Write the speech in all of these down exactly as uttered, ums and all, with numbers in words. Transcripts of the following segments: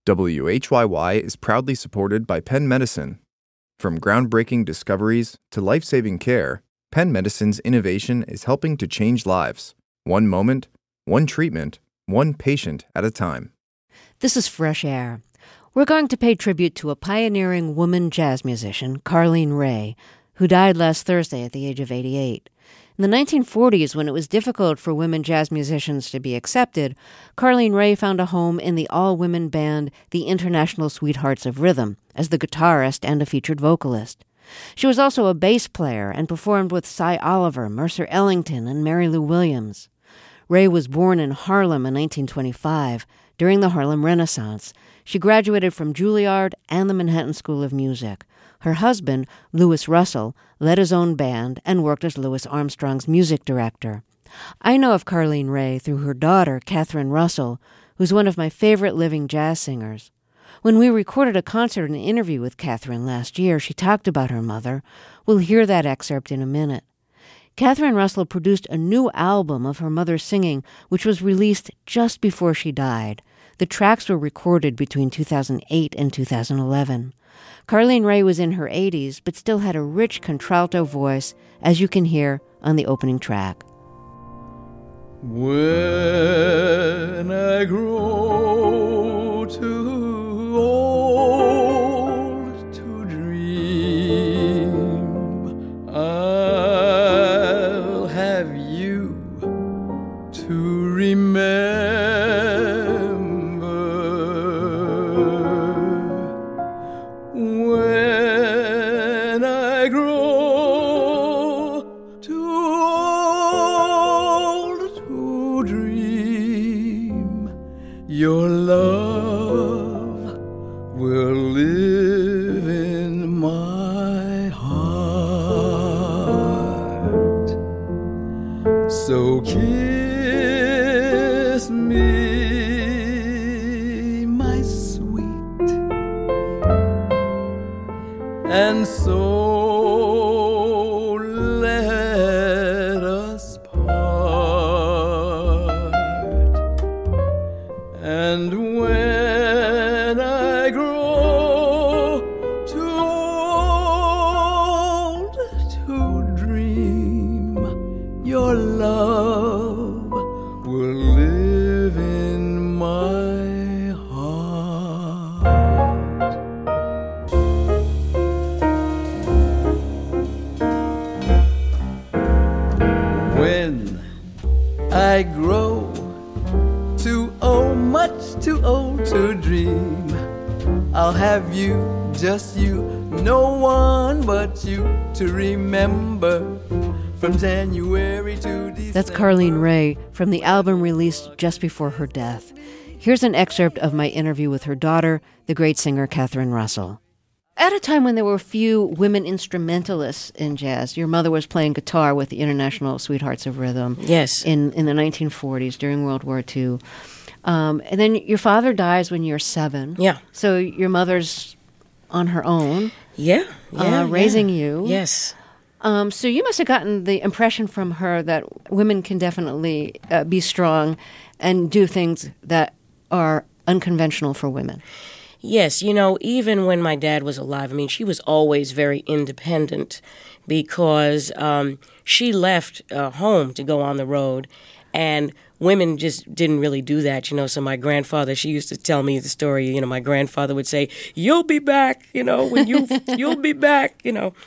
W H Y Y is proudly supported by Penn Medicine. From groundbreaking discoveries to life-saving care, Penn Medicine's innovation is helping to change lives. One moment, one treatment, one patient at a time. This is Fresh Air. We're going to pay tribute to a pioneering woman jazz musician, Carlene Ray, who died last Thursday at the age of eighty-eight. In the nineteen forties, when it was difficult for women jazz musicians to be accepted, Carlene Ray found a home in the all-women band The International Sweethearts of Rhythm as the guitarist and a featured vocalist. She was also a bass player and performed with Cy Oliver, Mercer Ellington, and Mary Lou Williams. Ray was born in Harlem in nineteen twenty-five, during the Harlem Renaissance. She graduated from Juilliard and the Manhattan School of Music. Her husband, Louis Russell, led his own band and worked as Louis Armstrong's music director. I know of Carlene Ray through her daughter, Catherine Russell, who's one of my favorite living jazz singers. When we recorded a concert and interview with Catherine last year, she talked about her mother. We'll hear that excerpt in a minute. Catherine Russell produced a new album of her mother's singing, which was released just before she died. The tracks were recorded between two thousand eight and two thousand eleven. Carlene Ray was in her eighties, but still had a rich contralto voice, as you can hear on the opening track. When I grow too old to dream, I'll have you to remember. When I grow too old to dream, your love will live in my heart. So kiss me, my sweet, and so let us part. And when I grow too old to dream, your love will live in my heart. When I grow too old, much too old to dream, I'll have you, just you, no one but you to remember from January to December. That's Carlene Ray from the album released just before her death. Here's an excerpt of my interview with her daughter, the great singer Catherine Russell. At a time when there were few women instrumentalists in jazz, your mother was playing guitar with the International Sweethearts of Rhythm. Yes. In, in the nineteen forties, during World War Two. Um, and then your father dies when you're seven. Yeah. So your mother's on her own. Yeah. yeah uh, raising yeah. you. Yes. Um, so you must have gotten the impression from her that women can definitely uh, be strong and do things that are unconventional for women. Yes, you know, even when my dad was alive, I mean, she was always very independent because um, she left uh, home to go on the road, and women just didn't really do that, you know. So my grandfather, she used to tell me the story, you know, my grandfather would say, "You'll be back, you know, when you, you'll be back, you know."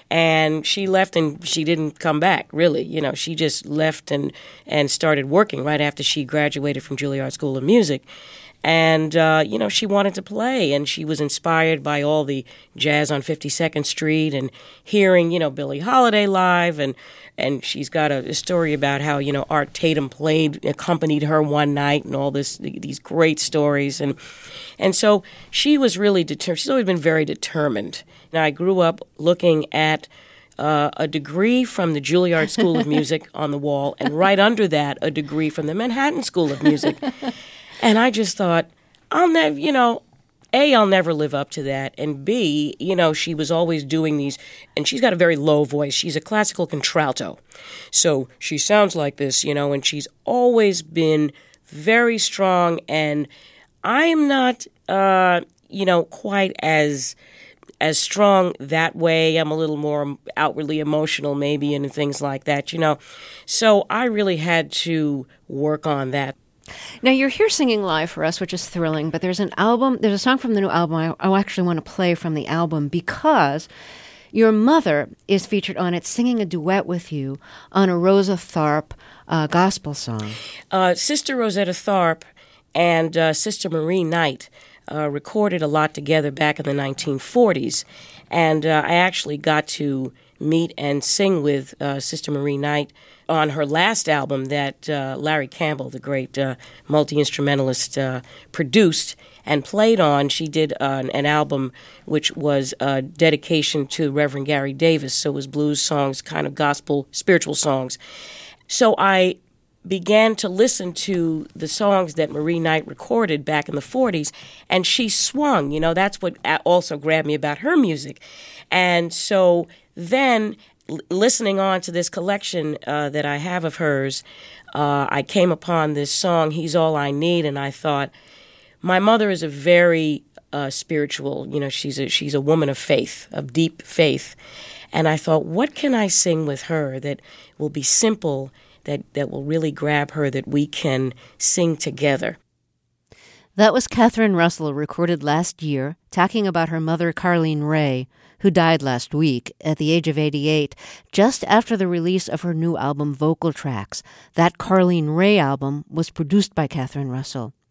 And she left and she didn't come back, really. You know, she just left and, and started working right after she graduated from Juilliard School of Music. And, uh, you know, she wanted to play, and she was inspired by all the jazz on fifty-second Street and hearing, you know, Billie Holiday live. And, and she's got a, a story about how, you know, Art Tatum played, accompanied her one night and all this, these great stories. And, and so she was really determined. She's always been very determined. And I grew up looking at uh, a degree from the Juilliard School of Music on the wall, and right under that, a degree from the Manhattan School of Music. And I just thought, I'll never, you know, A, I'll never live up to that. And B, you know, she was always doing these, and she's got a very low voice. She's a classical contralto. So she sounds like this, you know, and she's always been very strong. And I'm not uh, you know, quite as as strong that way. I'm a little more outwardly emotional maybe and things like that, you know. So I really had to work on that. Now, you're here singing live for us, which is thrilling, but there's an album, there's a song from the new album I, I actually want to play from the album because your mother is featured on it singing a duet with you on a Rosa Tharpe uh, gospel song. Uh, Sister Rosetta Tharpe and uh, Sister Marie Knight uh, recorded a lot together back in the nineteen forties, and uh, I actually got to meet and sing with uh, Sister Marie Knight on her last album that uh, Larry Campbell, the great uh, multi-instrumentalist, uh, produced and played on. She did uh, an album which was a dedication to Reverend Gary Davis, so it was blues songs, kind of gospel, spiritual songs. So I began to listen to the songs that Marie Knight recorded back in the forties, and she swung. You know, that's what also grabbed me about her music. And so then, l- listening on to this collection uh, that I have of hers, uh, I came upon this song, He's All I Need, and I thought, my mother is a very uh, spiritual, you know, she's a, she's a woman of faith, of deep faith. And I thought, what can I sing with her that will be simple, that, that will really grab her, that we can sing together? That was Catherine Russell, recorded last year, talking about her mother, Carlene Ray, who died last week at the age of eighty-eight, just after the release of her new album, Vocal Tracks. That Carlene Ray album was produced by Catherine Russell.